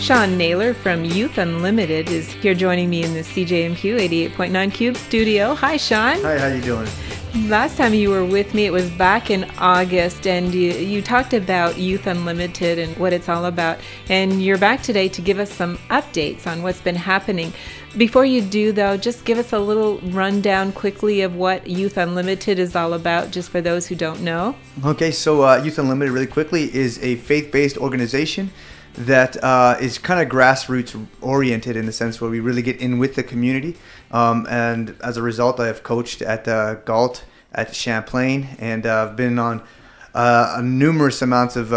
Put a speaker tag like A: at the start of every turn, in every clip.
A: Sean Naylor from Youth Unlimited is here joining me in the CJMQ 88.9 Cube studio. Hi, Sean.
B: Hi, how you doing?
A: Last time you were with me, it was back in August, and you talked about Youth Unlimited and what it's all about. And you're back today to give us some updates on what's been happening. Before you do, though, just give us a little rundown quickly of what Youth Unlimited is all about, just for those who don't know.
B: Okay, so Youth Unlimited, really quickly, is a faith-based organization that is kind of grassroots oriented in the sense where we really get in with the community. And as a result, I have coached at Galt, at Champlain, and I've been on numerous amounts of,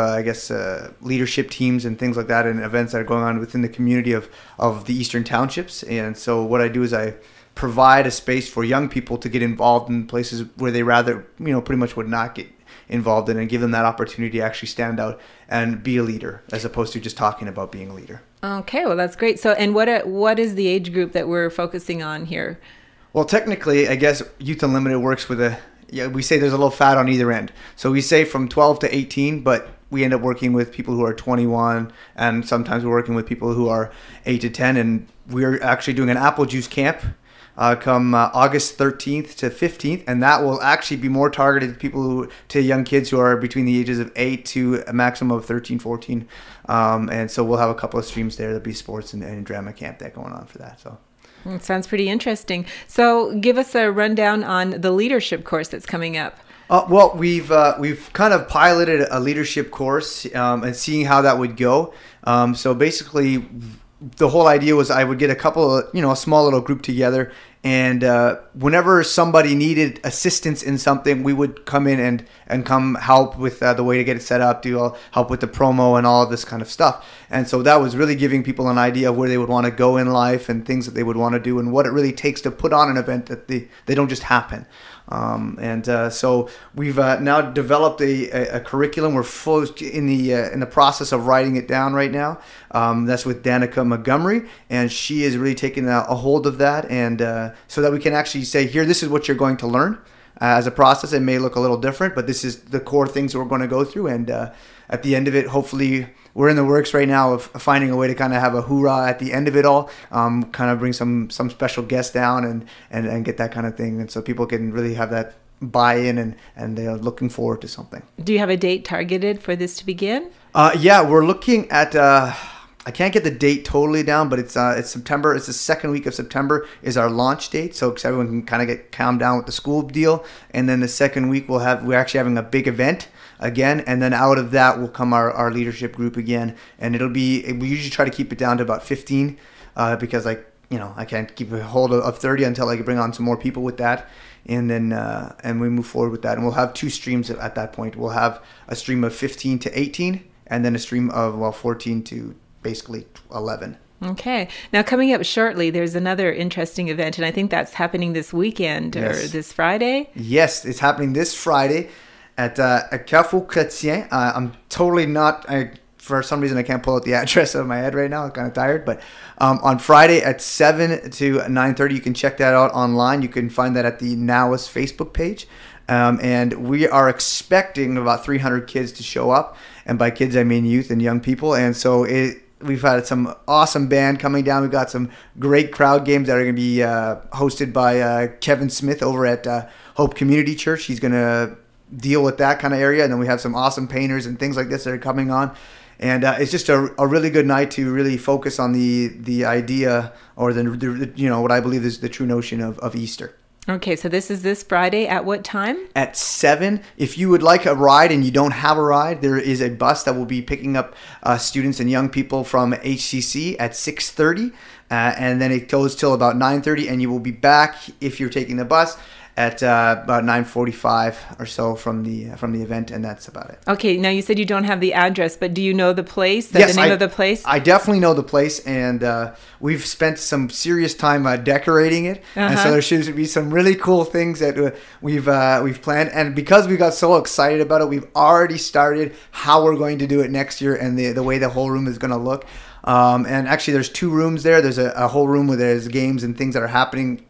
B: leadership teams and things like that, and events that are going on within the community of the Eastern Townships. And so what I do is I provide a space for young people to get involved in places where they rather, pretty much would not get involved in, and give them that opportunity to actually stand out and be a leader, as opposed to just talking about being a leader.
A: Okay, well, that's great. So, and what is the age group that we're focusing on here?
B: Well, technically, I guess Youth Unlimited works with we say there's a little fat on either end. So we say from 12 to 18, but we end up working with people who are 21, and sometimes we're working with people who are 8 to 10, and we're actually doing an apple juice camp come August 13th to 15th, and that will actually be more targeted to young kids who are between the ages of 8 to a maximum of 13, 14. And so we'll have a couple of streams there. There'll be sports and drama camp that going on for that. So
A: it sounds pretty interesting. So give us a rundown on the leadership course that's coming up.
B: Well, we've kind of piloted a leadership course and seeing how that would go. So basically, the whole idea was I would get a small little group together, and whenever somebody needed assistance in something, we would come in and come help with the way to get it set up, help with the promo and all of this kind of stuff. And so that was really giving people an idea of where they would want to go in life and things that they would want to do and what it really takes to put on an event that they don't just happen. So we've now developed a curriculum. We're full in the process of writing it down right now. That's with Danica Montgomery, and she is really taking a hold of that, and so that we can actually say, here, this is what you're going to learn. As a process, it may look a little different, but this is the core things that we're going to go through, and at the end of it, hopefully, we're in the works right now of finding a way to kind of have a hoorah at the end of it all, kind of bring some special guests down and get that kind of thing, and so people can really have that buy-in and they're looking forward to something.
A: Do you have a date targeted for this to begin?
B: Yeah, we're looking at I can't get the date totally down, but it's September. It's the second week of September is our launch date, so everyone can kind of get calmed down with the school deal. And then the second week we're actually having a big event again, and then out of that will come our leadership group again, and we usually try to keep it down to about 15 because I can't keep a hold of 30 until I can bring on some more people with that. And then and we move forward with that, and we'll have two streams at that point. We'll have a stream of 15 to 18, and then a stream of 14 to basically 11.
A: Okay. Now, coming up shortly, there's another interesting event, and I think that's happening this weekend or this Friday.
B: Yes, it's happening this Friday at Carrefour Chrétien. I'm totally not. For some reason, I can't pull out the address out of my head right now. I'm kind of tired. But on Friday at 7 to 9:30, you can check that out online. You can find that at the NOWAS Facebook page. And we are expecting about 300 kids to show up. And by kids, I mean youth and young people. And so we've had some awesome band coming down. We've got some great crowd games that are going to be hosted by Kevin Smith over at Hope Community Church. He's going to deal with that kind of area. And then we have some awesome painters and things like this that are coming on. And it's just a really good night to really focus on the idea or what I believe is the true notion of Easter.
A: Okay, so this is this Friday at what time?
B: At 7. If you would like a ride and you don't have a ride, there is a bus that will be picking up students and young people from HCC at 6:30. And then it goes till about 9:30, and you will be back if you're taking the bus at about 9:45 or so from the event, and that's about it.
A: Okay, now you said you don't have the address, but do you know the place?
B: Yes,
A: the name of the place?
B: I definitely know the place, and we've spent some serious time decorating it, and so there should be some really cool things that we've planned. And because we got so excited about it, we've already started how we're going to do it next year and the way the whole room is going to look. And actually, there's 2 rooms there. There's a whole room where there's games and things that are happening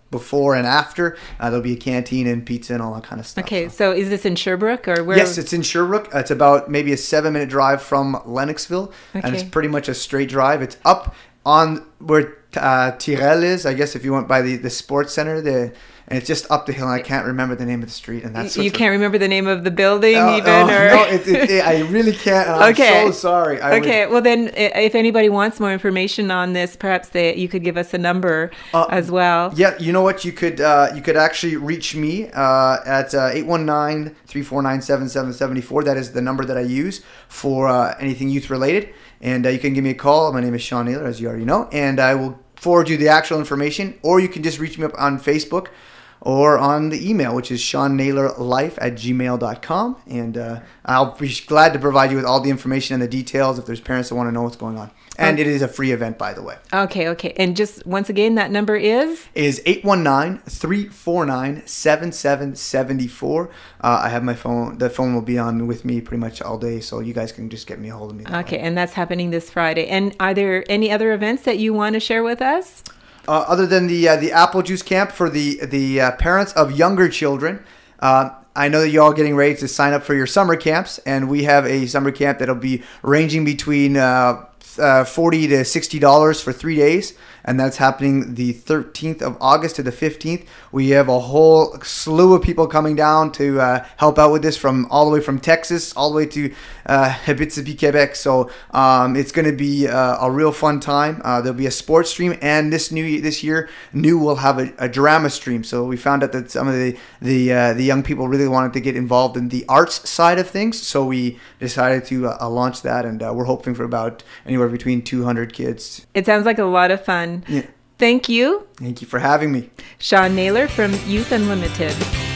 B: before and after. There'll be a canteen and pizza and all that kind of stuff.
A: Okay, so is this in Sherbrooke or where?
B: Yes, it's in Sherbrooke. It's about maybe a 7-minute drive from Lennoxville, and it's pretty much a straight drive. It's up on where Tyrell is, I guess, if you went by the sports center, and it's just up the hill, and I can't remember the name of the street. And that's
A: you can't remember the name of the building even?
B: No, I really can't. And I'm so sorry.
A: Well then, if anybody wants more information on this, perhaps you could give us a number as well.
B: Yeah, you know what? You could actually reach me at 819-349-7774. That is the number that I use for anything youth related. And you can give me a call. My name is Sean Naylor, as you already know. And I will forward you the actual information. Or you can just reach me up on Facebook or on the email, which is seannaylorlife@gmail.com. And I'll be glad to provide you with all the information and the details if there's parents that want to know what's going on. And it is a free event, by the way.
A: Okay. And just once again, that number is?
B: Is 819-349-7774. I have my phone. The phone will be on with me pretty much all day, so you guys can just get me a hold of me.
A: Okay, and that's happening this Friday. And are there any other events that you want to share with us?
B: Other than the apple juice camp for the parents of younger children, I know that you're all getting ready to sign up for your summer camps, and we have a summer camp that'll be ranging between $40 to $60 for 3 days, and that's happening the 13th of August to the 15th. We have a whole slew of people coming down to help out with this, all the way from Texas all the way to Abitibi, Quebec. So it's going to be a real fun time. There'll be a sports stream, and this year we'll have a drama stream. So we found out that some of the young people really wanted to get involved in the arts side of things, so we decided to launch that, and we're hoping for about anywhere between 200 kids.
A: It sounds like a lot of fun.
B: Yeah.
A: Thank you.
B: Thank you for having me.
A: Sean Naylor from Youth Unlimited.